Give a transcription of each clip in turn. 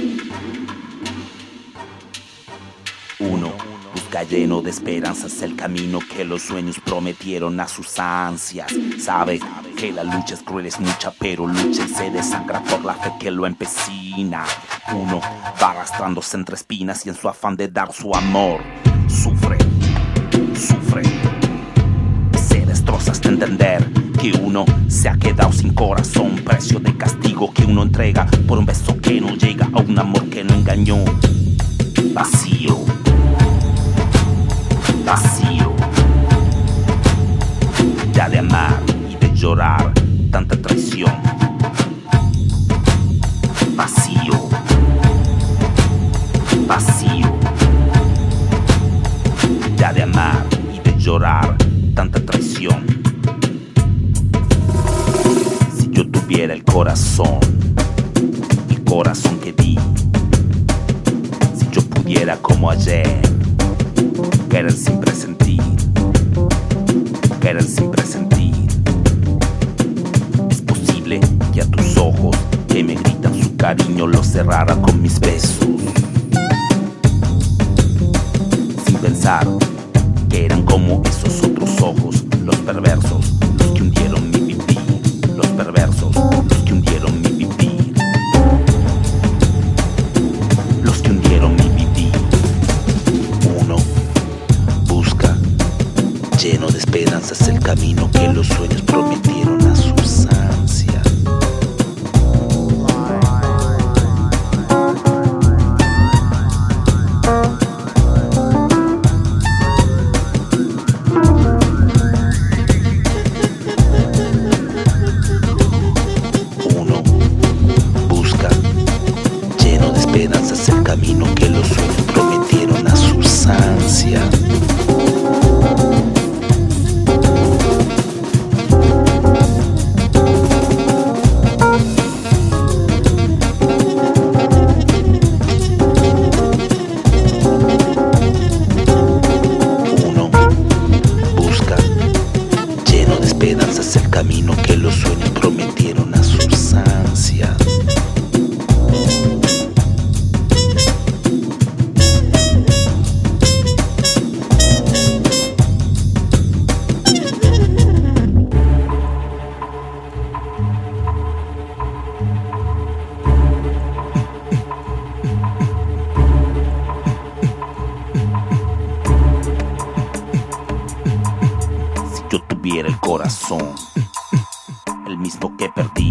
Uno busca lleno de esperanzas el camino que los sueños prometieron a sus ansias. Sabe que la lucha es cruel, es mucha, pero lucha y se desangra por la fe que lo empecina. Uno va arrastrándose entre espinas y en su afán de dar su amor sufre, se destroza hasta entender que uno se ha quedado sin corazón, precio de castigo que uno entrega por un beso que no llega, a un amor que no engañó. Vacío, ya de amar y de llorar tanta traición. Vacío, ya de amar y de llorar tanta traición. Si yo tuviera el corazón que di, si yo pudiera como ayer querer sin presentir, es posible que a tus ojos que me gritan su cariño los cerrara con mis besos, sin pensar que eran como esos otros ojos, los perversos, los que hundieron mi vivir, los perversos, los que hundieron mi vivir, los que hundieron mi vivir. Uno busca, lleno de esperanzas, el camino que los sueños prometieron a sus ansias. Esperanzas, el camino que los sueños prometieron a sus ansias. Uno busca, lleno de esperanzas, el camino que los sueños prometieron a sus ansias. Yo tuviera el corazón, el mismo que perdí,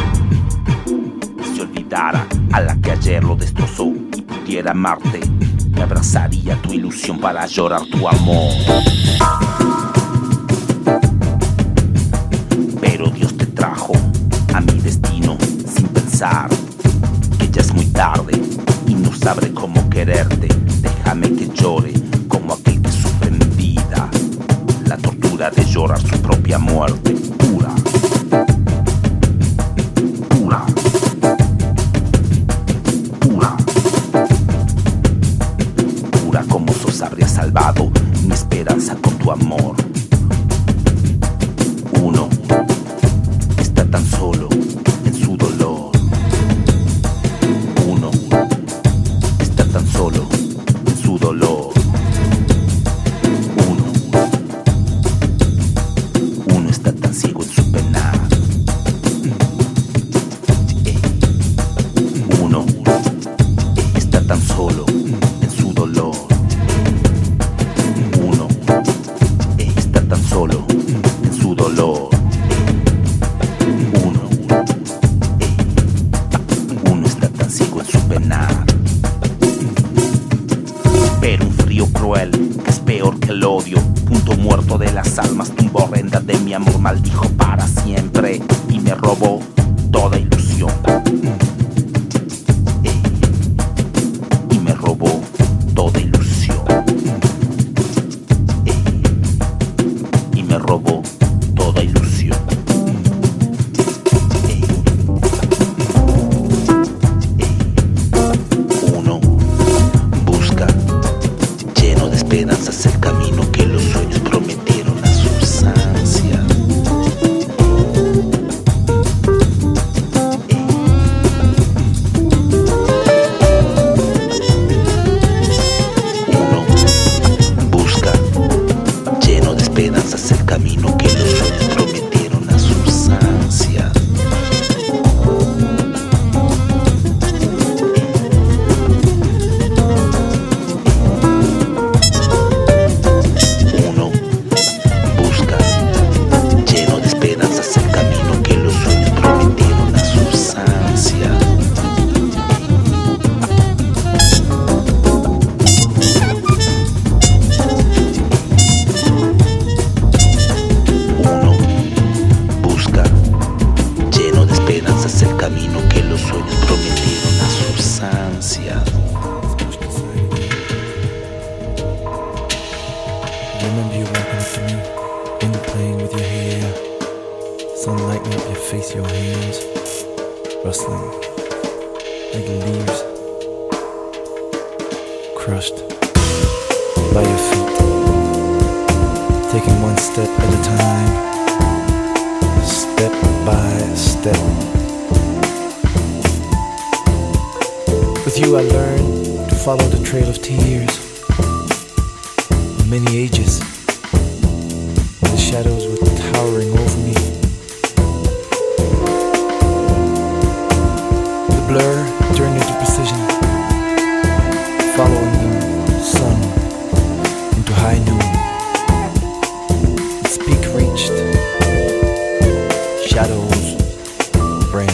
si olvidara a la que ayer lo destrozó y pudiera amarte, me abrazaría tu ilusión para llorar tu amor. Pero Dios te trajo a mi destino sin pensar que ya es muy tarde y no sabré cómo quererte. Déjame que llore como aquel que sufre en mi vida la tortura de llorar su propia muerte. Pura, como sos habría salvado mi esperanza con tu amor. Uno está tan solo en su dolor. Uno está tan solo en su dolor. Uno está tan ciego en su penar. Uno está tan solo en su dolor. Uno está tan solo en su dolor. Uno está tan ciego en su penar. Pero un frío cruel que es peor que el odio, punto muerto de las almas, tumba horrenda de mi amor, maldijo para siempre y me robó toda ilusión. Y me robó toda ilusión. Y me robó toda ilusión. Uno busca, lleno de esperanzas, el camino que los sueños prometieron a sus ansias. your hands rustling like leaves crushed by your feet, taking one step at a time, step by step. With you I learned to follow the trail of tears of many ages. The shadows were towering over me. The blur turned into precision, following the sun into high noon. Its peak reached, shadows ran.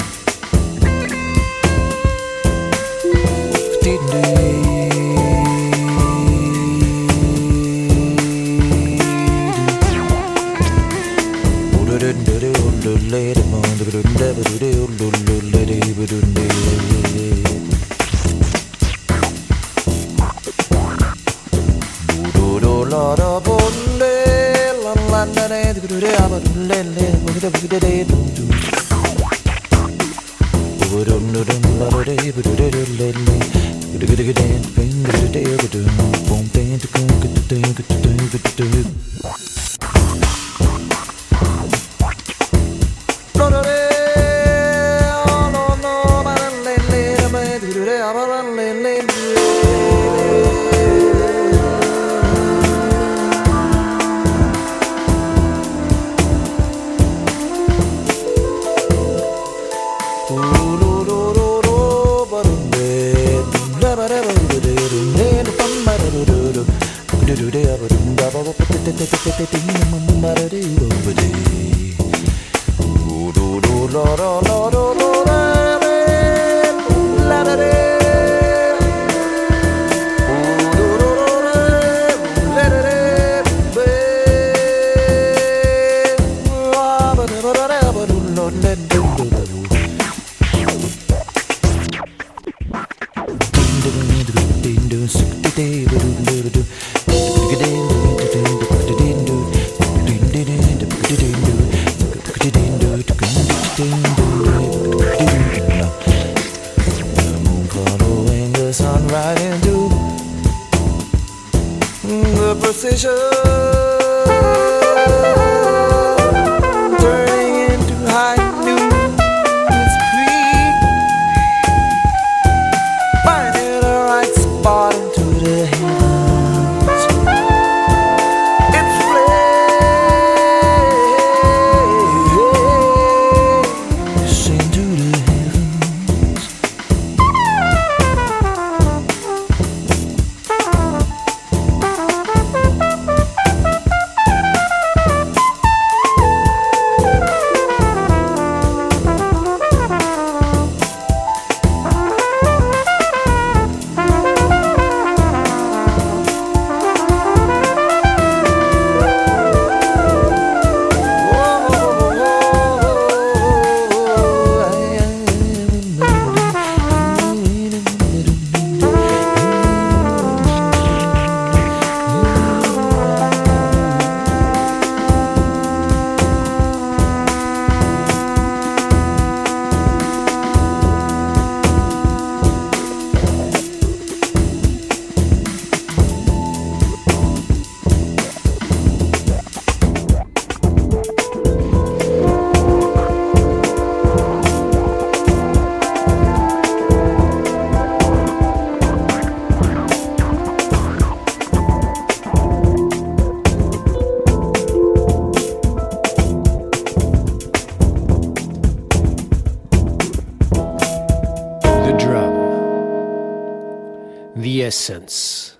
Essence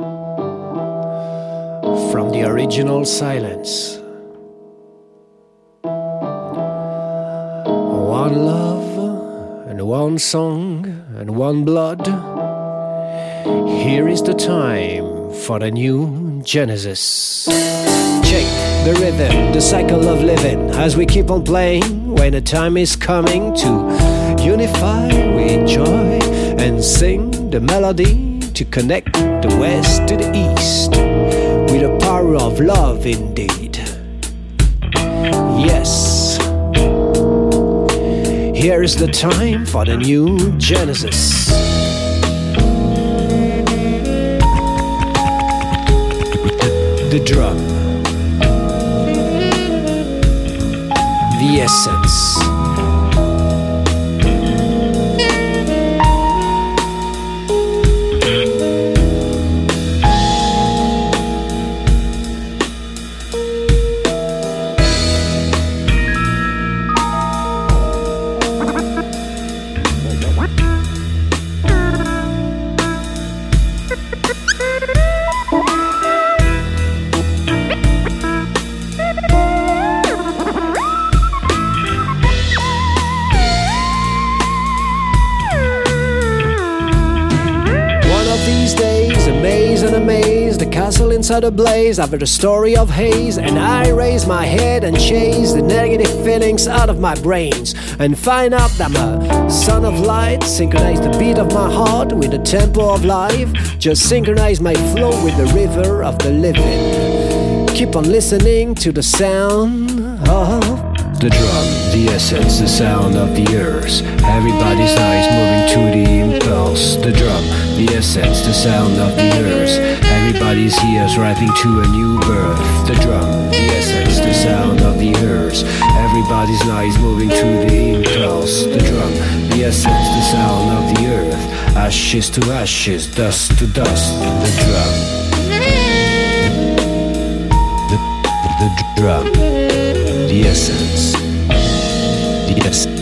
from the original silence. One love and one song and one blood. Here is the time for the new Genesis. Check the rhythm, the cycle of living as we keep on playing. When the time is coming to unify with joy and sing the melody, to connect the west to the east with the power of love indeed. Yes, Here is the time for the new Genesis. The drum. The essence. Castle inside a blaze, I've heard a story of haze, and I raise my head and chase the negative feelings out of my brains, and find out that I'm a son of light. Synchronize the beat of my heart with the tempo of life. Just synchronize my flow with the river of the living. Keep on listening to the sound of the drum, the essence, the sound of the earth. Everybody's eyes moving to the impulse. The drum, the essence, the sound of the earth. Everybody's ears rising to a new birth. The drum, the essence, the sound of the earth. Everybody's eyes moving to the impulse. The drum, the essence, the sound of the earth. Ashes to ashes, dust to dust. The drum, the drum, the essence, the essence,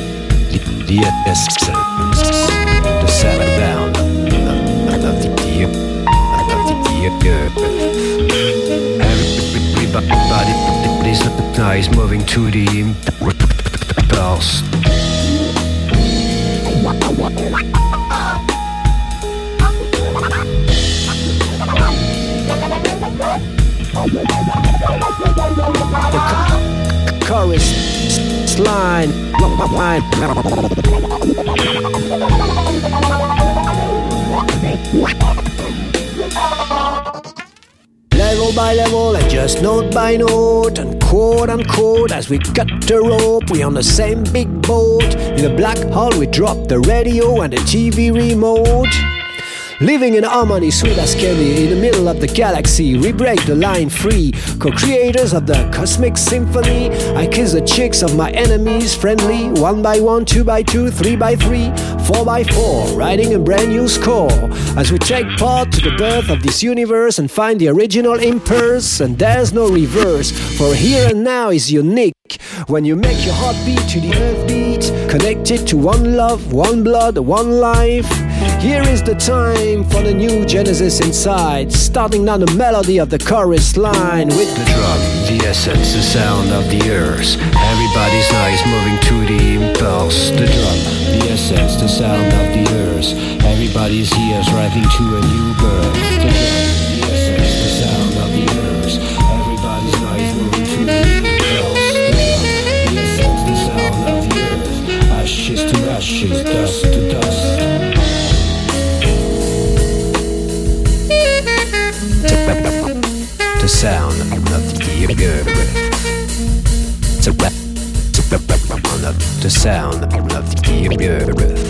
the sound of the earth. Everybody's eyes moving to the impulse. the chorus line. Level by level and just note by note and quote unquote, as we cut the rope, we on the same big boat. In the black hole we drop the radio and the TV remote. Living in harmony, sweet as candy, in the middle of the galaxy, we break the line free. Co-creators of the cosmic symphony, I kiss the chicks of my enemies, friendly. 1 by 1, 2 by 2, 3 by 3, 4 by 4, writing a brand new score. As we take part to the birth of this universe and find the original impulse, and there's no reverse, for here and now is unique. When you make your heart beat to the earth beat, connected to one love, one blood, one life. Here is the time for the new Genesis inside, starting down the melody of the chorus line with the drum, the essence, the sound of the earth. Everybody's eyes moving to the impulse. The drum, the essence, the sound of the earth. Everybody's ears rising to a new birth. The drum, the essence, the sound of the earth. Everybody's eyes moving to the impulse. The drum, the essence, the sound of the earth. Ashes to ashes, dust to dust. The sound of the earth. The sound of the earth.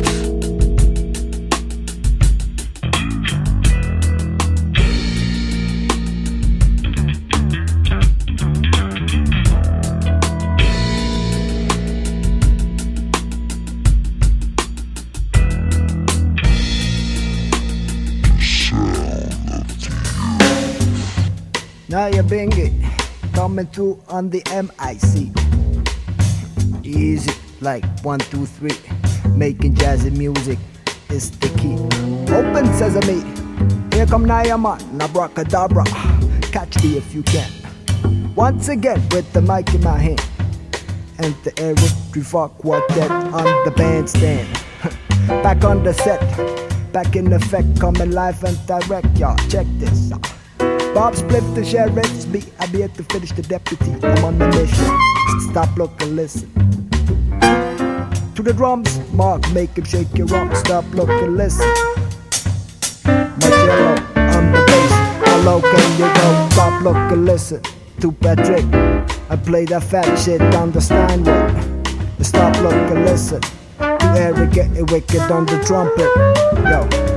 Now you bring it, coming through on the MIC. Easy, like 1, 2, 3. Making jazzy music is the key. Open sesame, here come Nayaman, abracadabra. Catch me if you can. Once again with the mic in my hand, and the Eritrea Quartet on the bandstand. Back on the set, back in effect, coming live and direct, y'all. Check this out. Bob split the sheriff's beat. I be here to finish the deputy. I'm on the mission. Stop, look, and listen. To the drums, Mark, make him shake your rump. Stop, look, and listen. Marcello on the bass. How low can you go? Stop, look, and listen. To Patrick, I play that fat shit down the Steinway. Stop, look, and listen. Eric getting wicked on the trumpet. Yo.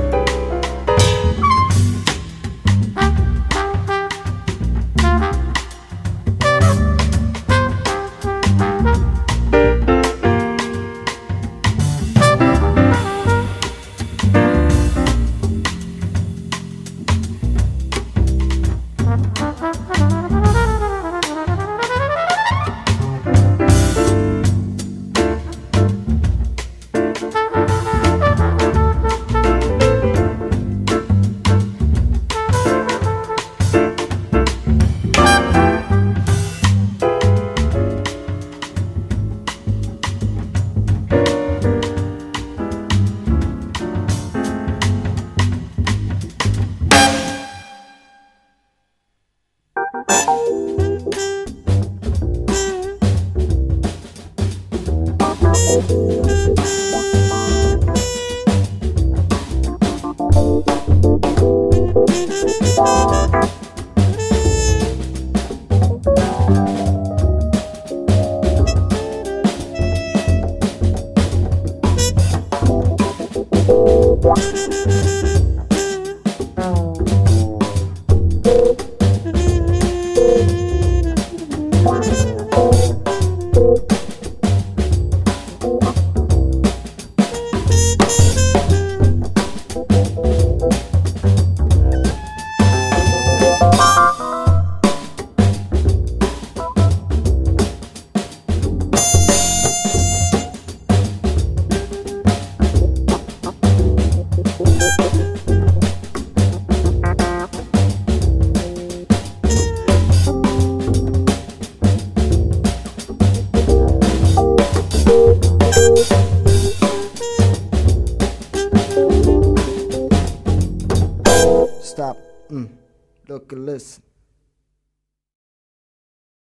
Stop. Look and listen.